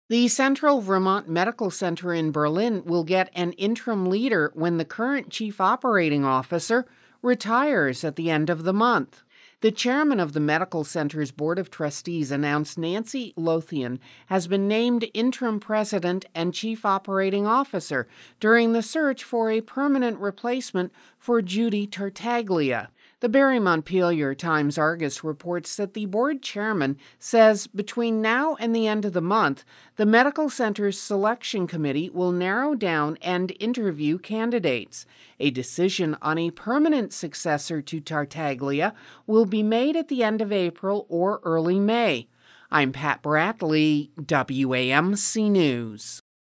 The Central Vermont Medical Center in Berlin will get an interim leader when the current chief operating officer retires at the end of the month. The chairman of the medical center's board of trustees announced Nancy Lothian has been named interim president and chief operating officer during the search for a permanent replacement for Judy Tartaglia. The Barre Montpelier Times-Argus reports that the board chairman says between now and the end of the month, the medical center's selection committee will narrow down and interview candidates. A decision on a permanent successor to Tartaglia will be made at the end of April or early May. I'm Pat Bradley, WAMC News.